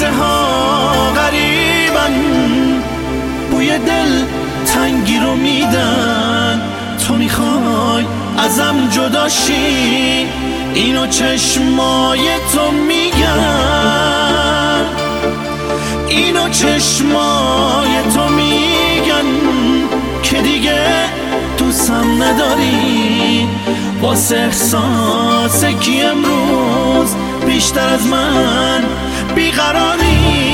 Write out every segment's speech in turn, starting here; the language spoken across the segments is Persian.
لحظه ها غریبن، بوی دل تنگی رو میدن. تو میخوای ازم جداشی، اینو چشمای تو میگن، اینو چشمای تو میگن که دیگه دوستم نداری. واسه احساس کی امروز بیشتر از من بیقراری؟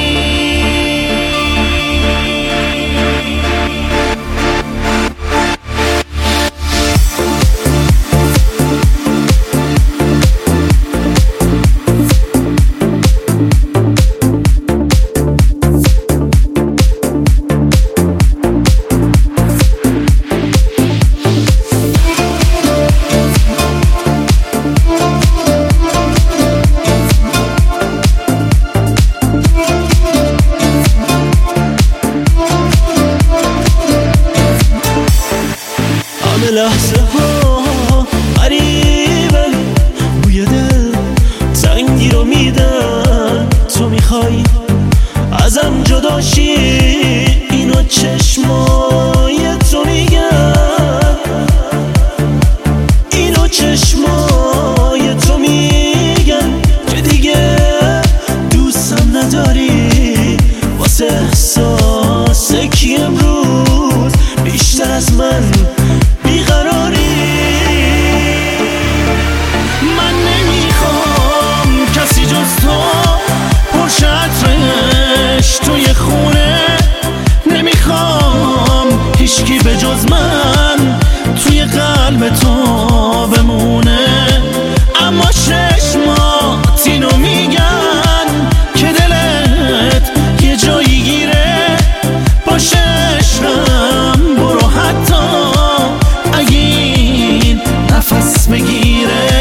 لحظه ها قریبن، بوی دل تنگی رو میدن. تو میخوای ازم جداشی، اینو چشمای تو میگن، اینو چشمای تو میگن که دیگه دوستم نداری. واسه احساس کی امروز بیشتر از من بیقراری؟ من نمیخوام کسی جز تو پرشه عطرش توی خونه، نمیخوام هیچکی به جز من توی قلب تو بمونه. اما چشمات اینو میگن که دلت یه جایی گیره. باشه عشقم برو حتی نفس بگیره.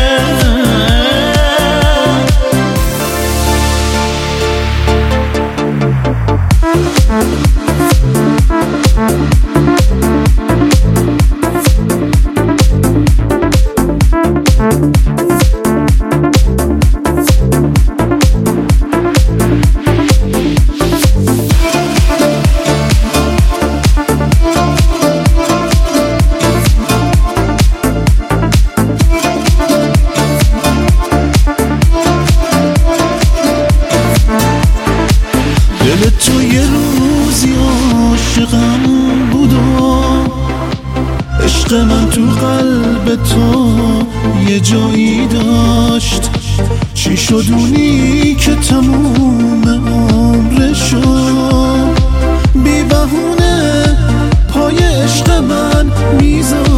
دل تو یه روزی عاشقم بود و عشق من تو قلب تو یه جایی داشت. چی شد اونی که تموم عمرشو بی بهونه پای عشق من میذاشت؟